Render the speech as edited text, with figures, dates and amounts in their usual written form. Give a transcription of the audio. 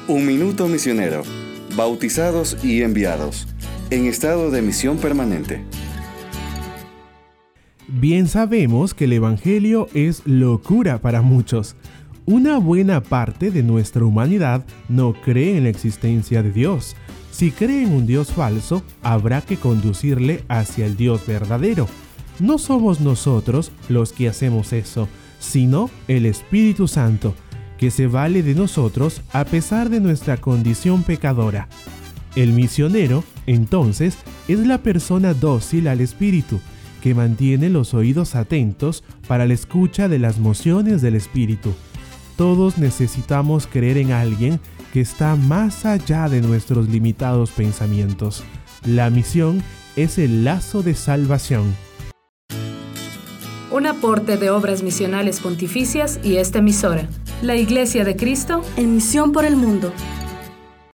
Un minuto misionero. Bautizados y enviados. En estado de misión permanente. Bien sabemos que el Evangelio es locura para muchos. Una buena parte de nuestra humanidad no cree en la existencia de Dios. Si cree en un Dios falso, habrá que conducirle hacia el Dios verdadero. No somos nosotros los que hacemos eso, sino el Espíritu Santo, que se vale de nosotros a pesar de nuestra condición pecadora. El misionero, entonces, es la persona dócil al Espíritu, que mantiene los oídos atentos para la escucha de las mociones del Espíritu. Todos necesitamos creer en alguien que está más allá de nuestros limitados pensamientos. La misión es el lazo de salvación. Un aporte de Obras Misionales Pontificias y esta emisora. La Iglesia de Cristo en misión por el mundo.